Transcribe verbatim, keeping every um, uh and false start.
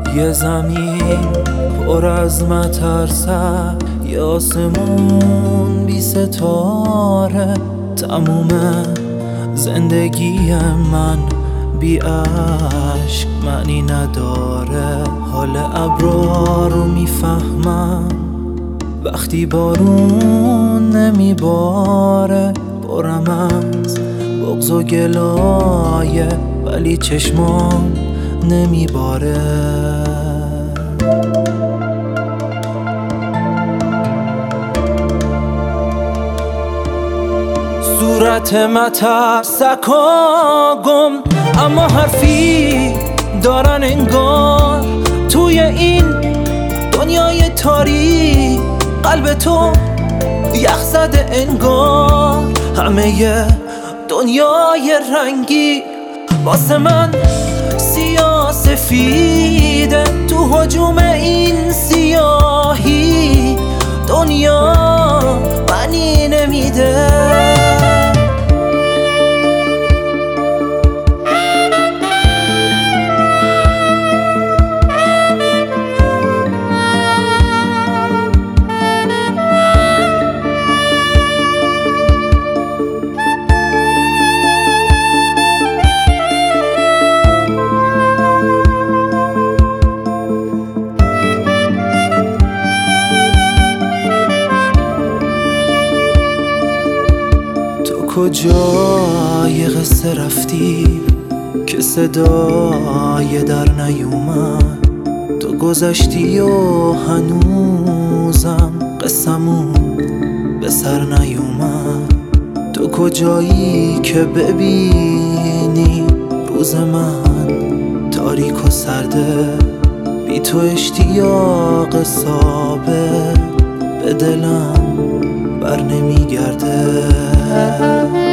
یه زمین پر از مترسه، یه آسمون بی ستاره. تموم زندگی من بی عشق معنی نداره. حال ابرا رو میفهمم وقتی بارون نمیباره. برم از بغض و گلایه ولی چشمام نمیباره. صورت مترسکا گم، اما حرفی دارن انگار. توی این دنیای تاریک قلب تو یخ زده انگار. همه دنیای رنگی واسه من سیاه سفیده. تو هجوم این سیاهی دنیا معنی نمیده. کجای قصه رفتی که صدای در نیومد؟ تو گذشتی و هنوزم قصمون به سر نیومد. تو کجایی که ببینی روز من تاریک و سرده؟ بی تو اشتیاق ثابت به دلم بر نمیگرده.